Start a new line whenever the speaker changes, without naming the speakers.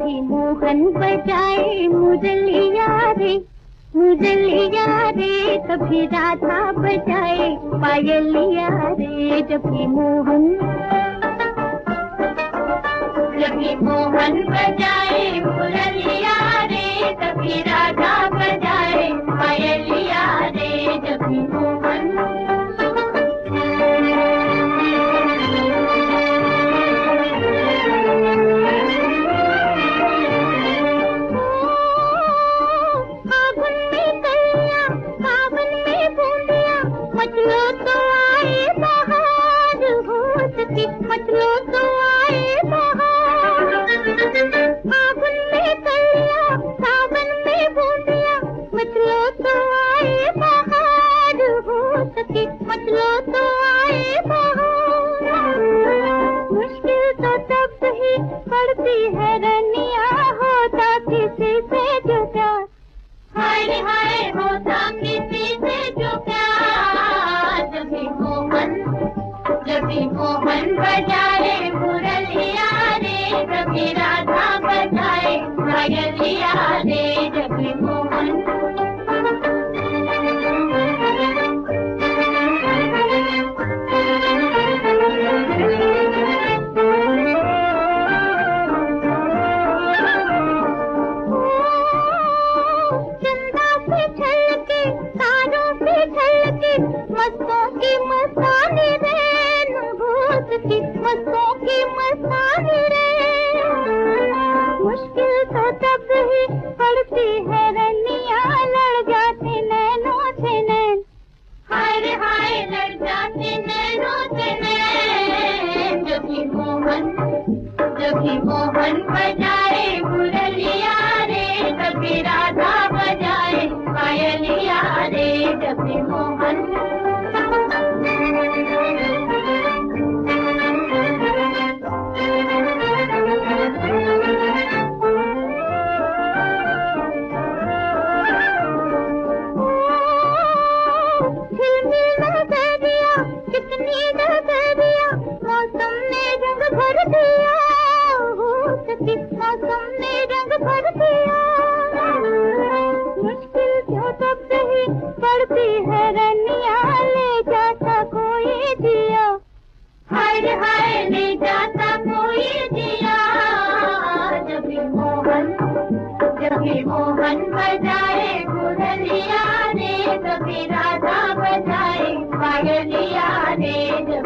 भी मोहन बजाए मुरलिया रे, मुरलिया रे, तभी राधा बजाए पायलिया रे। जब भी मोहन बजाए मुरलिया रे, तभी राधा बजाए पायलिया रे। जब भी मोहन मचलो तो आए बहार हो सके, मचलो तो आए बहार। फागुन में कलिया सावन में बूंदिया, मचलो तो आए बहार हो सके, मचलो तो आए बहार। मुश्किल तो तब ही पड़ती है रनिया, होता किसी से जो प्यार, हाय हाय होता किसी से जो प्यार। जब भी मोहन बजाए मुरलिया रे, तभी राधा बजाए पायलिया रे। जब भी मोहन चंदा से छलके तारों से छलके, मस्तों की मस्तानी रे, की मस्तों की मस्तानी रे। मुश्किल तो तब ही पड़ती है रनिया, लड़ जाते नैनों से नैन, हाय रे हाय लड़ जाते नैनों से नैन। जब भी मोहन बजाए मुरलिया रे, तभी राधा बजाए पायलिया रे। जब भी मोहन कितनी नजरिया मौसम ने रंग भर दिया, हो सके मौसम ने रंग भर दिया। मुश्किल क्यों तब ही पड़ती है रनिया, ले जाता कोई दिया, हाय रे हाय ले जाता कोई दिया। जब भी मोहन बजाए मुरलिया रे, तभी राधा बजाए पायलिया रे।